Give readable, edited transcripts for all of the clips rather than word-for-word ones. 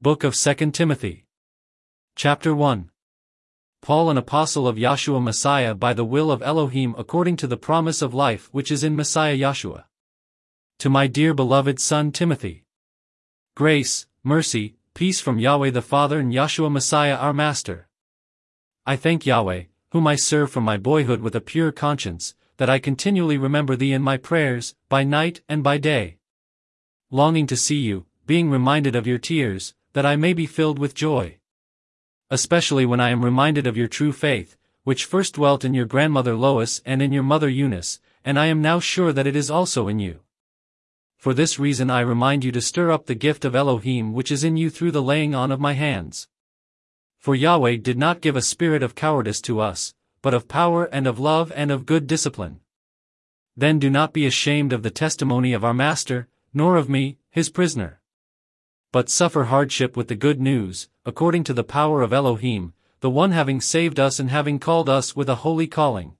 Book of 2 Timothy. Chapter 1. Paul, an apostle of Yahshua Messiah by the will of Elohim according to the promise of life which is in Messiah Yahshua. To my dear beloved son Timothy. Grace, mercy, peace from Yahweh the Father and Yahshua Messiah our Master. I thank Yahweh, whom I serve from my boyhood with a pure conscience, that I continually remember thee in my prayers, by night and by day. Longing to see you, being reminded of your tears, that I may be filled with joy. Especially when I am reminded of your true faith, which first dwelt in your grandmother Lois and in your mother Eunice, and I am now sure that it is also in you. For this reason I remind you to stir up the gift of Elohim which is in you through the laying on of my hands. For Yahweh did not give a spirit of cowardice to us, but of power and of love and of good discipline. Then do not be ashamed of the testimony of our Master, nor of me, his prisoner. But suffer hardship with the good news, according to the power of Elohim, the one having saved us and having called us with a holy calling.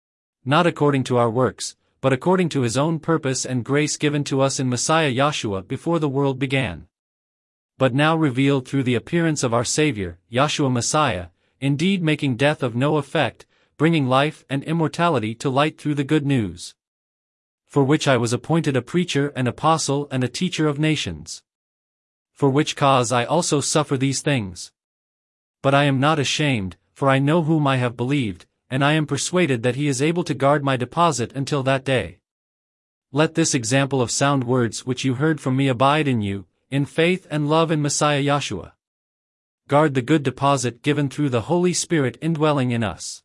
Not according to our works, but according to his own purpose and grace given to us in Messiah Yahshua before the world began. But now revealed through the appearance of our Savior, Yahshua Messiah, indeed making death of no effect, bringing life and immortality to light through the good news. For which I was appointed a preacher, an apostle, and a teacher of nations. For which cause I also suffer these things. But I am not ashamed, for I know whom I have believed, and I am persuaded that he is able to guard my deposit until that day. Let this example of sound words which you heard from me abide in you, in faith and love in Messiah Yahshua. Guard the good deposit given through the Holy Spirit indwelling in us.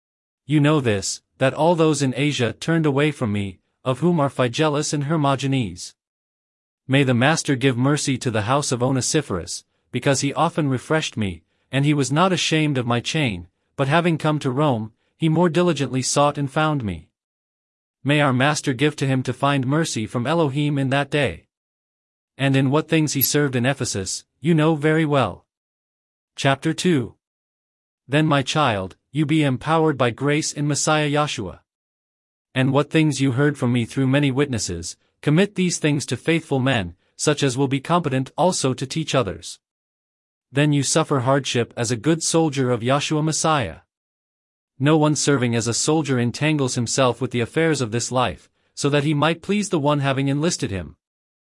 You know this, that all those in Asia turned away from me, of whom are Phygellus and Hermogenes. May the Master give mercy to the house of Onesiphorus, because he often refreshed me, and he was not ashamed of my chain, but having come to Rome, he more diligently sought and found me. May our Master give to him to find mercy from Elohim in that day. And in what things he served in Ephesus, you know very well. Chapter 2. Then my child, you be empowered by grace in Messiah Yahshua. And what things you heard from me through many witnesses, commit these things to faithful men, such as will be competent also to teach others. Then you suffer hardship as a good soldier of Yahshua Messiah. No one serving as a soldier entangles himself with the affairs of this life, so that he might please the one having enlisted him.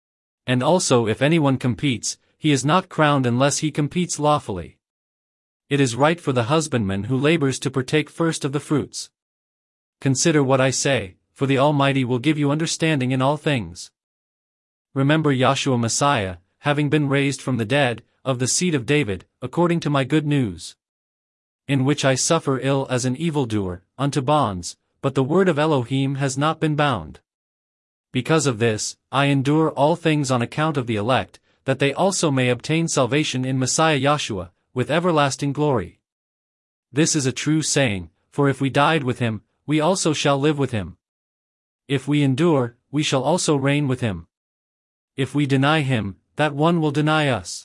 And also if anyone competes, he is not crowned unless he competes lawfully. It is right for the husbandman who labors to partake first of the fruits. Consider what I say, for the Almighty will give you understanding in all things. Remember Yahshua Messiah, having been raised from the dead, of the seed of David, according to my good news. In which I suffer ill as an evildoer, unto bonds, but the word of Elohim has not been bound. Because of this, I endure all things on account of the elect, that they also may obtain salvation in Messiah Yahshua, with everlasting glory. This is a true saying, for if we died with him, we also shall live with him. If we endure, we shall also reign with him. If we deny him, that one will deny us.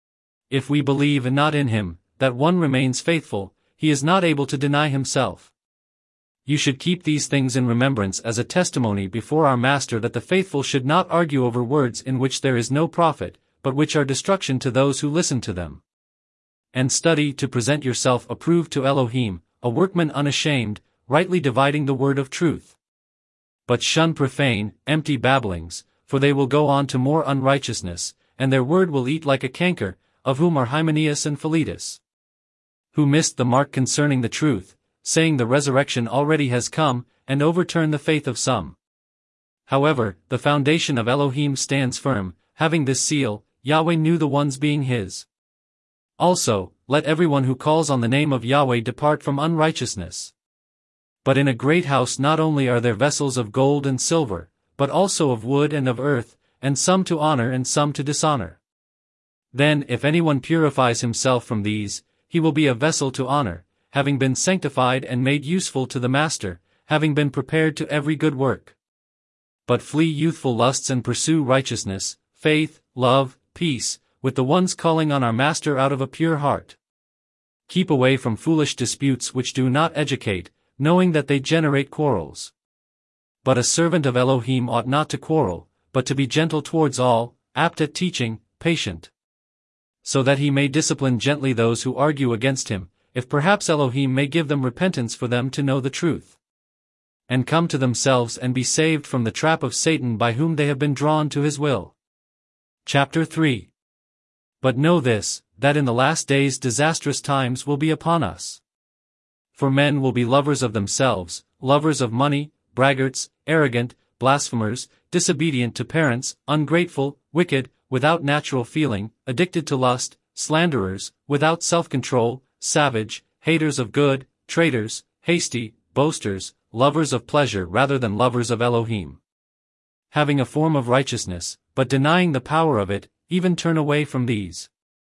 If we believe and not in him, that one remains faithful, he is not able to deny himself. You should keep these things in remembrance as a testimony before our Master that the faithful should not argue over words in which there is no profit, but which are destruction to those who listen to them. And study to present yourself approved to Elohim, a workman unashamed, rightly dividing the word of truth. But shun profane, empty babblings, for they will go on to more unrighteousness, and their word will eat like a canker, of whom are Hymenaeus and Philetus. Who missed the mark concerning the truth, saying the resurrection already has come, and overturn the faith of some. However, the foundation of Elohim stands firm, having this seal, Yahweh knew the ones being his. Also, let everyone who calls on the name of Yahweh depart from unrighteousness. But in a great house not only are there vessels of gold and silver, but also of wood and of earth, and some to honor and some to dishonor. Then if anyone purifies himself from these, he will be a vessel to honor, having been sanctified and made useful to the Master, having been prepared to every good work. But flee youthful lusts and pursue righteousness, faith, love, peace, with the ones calling on our Master out of a pure heart. Keep away from foolish disputes which do not educate, knowing that they generate quarrels. But a servant of Elohim ought not to quarrel, but to be gentle towards all, apt at teaching, patient. so that he may discipline gently those who argue against him, if perhaps Elohim may give them repentance for them to know the truth, and come to themselves and be saved from the trap of Satan by whom they have been drawn to his will. Chapter 3. But know this, that in the last days disastrous times will be upon us. For men will be lovers of themselves, lovers of money, braggarts, arrogant, blasphemers, disobedient to parents, ungrateful, wicked, without natural feeling, addicted to lust, slanderers, without self-control, savage, haters of good, traitors, hasty, boasters, lovers of pleasure rather than lovers of Elohim. Having a form of righteousness, but denying the power of it, even turn away from these.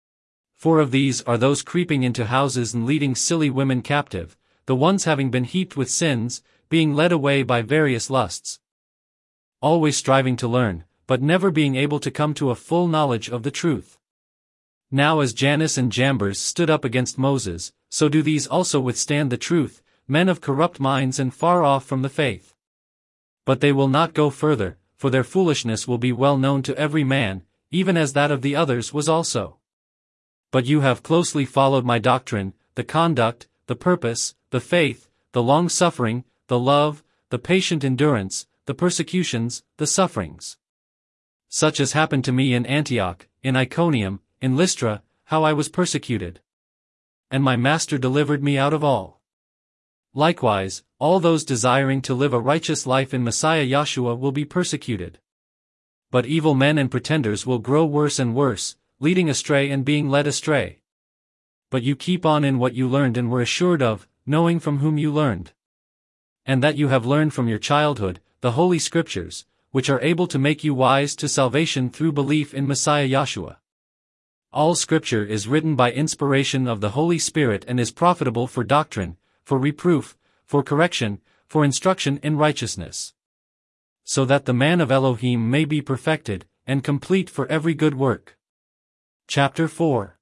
For of these are those creeping into houses and leading silly women captive, the ones having been heaped with sins, being led away by various lusts. Always striving to learn, but never being able to come to a full knowledge of the truth. Now as Jannes and Jambres stood up against Moses, so do these also withstand the truth, men of corrupt minds and far off from the faith. But they will not go further, for their foolishness will be well known to every man, even as that of the others was also. But you have closely followed my doctrine, the conduct, the purpose, the faith, the long-suffering, the love, the patient endurance, the persecutions, the sufferings. Such as happened to me in Antioch, in Iconium, in Lystra, how I was persecuted. And my Master delivered me out of all. Likewise, all those desiring to live a righteous life in Messiah Yahshua will be persecuted. But evil men and pretenders will grow worse and worse, leading astray and being led astray. But you keep on in what you learned and were assured of, knowing from whom you learned. And that you have learned from your childhood, the Holy Scriptures, which are able to make you wise to salvation through belief in Messiah Yahshua. All Scripture is written by inspiration of the Holy Spirit and is profitable for doctrine, for reproof, for correction, for instruction in righteousness. So that the man of Elohim may be perfected, and complete for every good work. Chapter 4.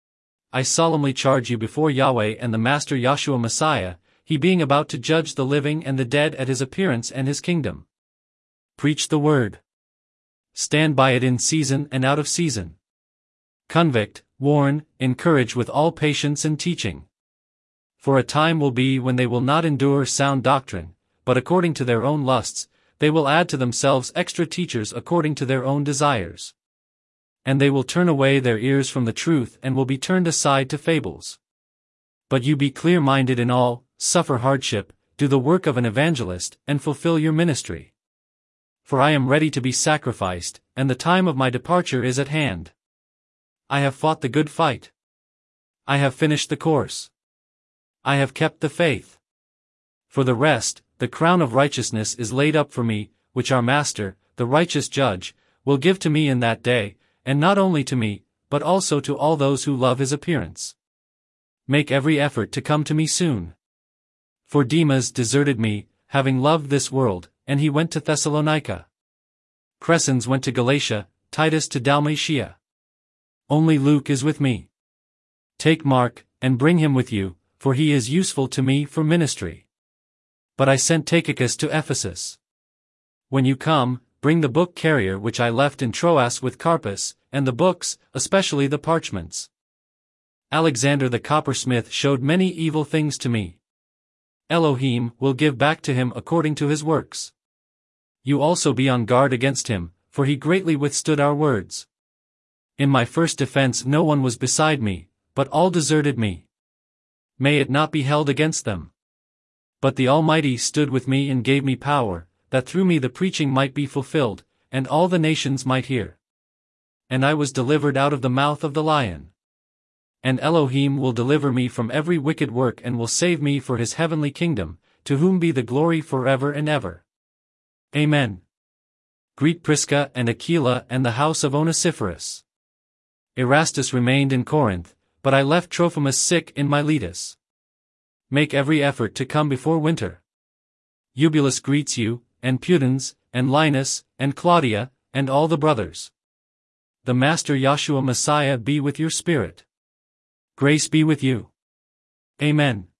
I solemnly charge you before Yahweh and the Master Yahshua Messiah, he being about to judge the living and the dead at his appearance and his kingdom. Preach the word. Stand by it in season and out of season. Convict, warn, encourage with all patience and teaching. For a time will be when they will not endure sound doctrine, but according to their own lusts, they will add to themselves extra teachers according to their own desires. And they will turn away their ears from the truth and will be turned aside to fables. But you be clear-minded in all, suffer hardship, do the work of an evangelist, and fulfill your ministry. For I am ready to be sacrificed, and the time of my departure is at hand. I have fought the good fight. I have finished the course. I have kept the faith. For the rest, the crown of righteousness is laid up for me, which our Master, the righteous judge, will give to me in that day, and not only to me, but also to all those who love his appearance. Make every effort to come to me soon. For Demas deserted me, having loved this world, and he went to Thessalonica. Crescens went to Galatia, Titus to Dalmatia. Only Luke is with me. Take Mark, and bring him with you, for he is useful to me for ministry. But I sent Tychicus to Ephesus. When you come, bring the book carrier which I left in Troas with Carpus, and the books, especially the parchments. Alexander the coppersmith showed many evil things to me. Elohim will give back to him according to his works. You also be on guard against him, for he greatly withstood our words. In my first defense no one was beside me, but all deserted me. May it not be held against them. But the Almighty stood with me and gave me power, that through me the preaching might be fulfilled, and all the nations might hear. And I was delivered out of the mouth of the lion. And Elohim will deliver me from every wicked work and will save me for his heavenly kingdom, to whom be the glory forever and ever. Amen. Greet Prisca and Aquila and the house of Onesiphorus. Erastus remained in Corinth, but I left Trophimus sick in Miletus. Make every effort to come before winter. Eubulus greets you, and Pudens, and Linus, and Claudia, and all the brothers. The Master Yahshua Messiah be with your spirit. Grace be with you. Amen.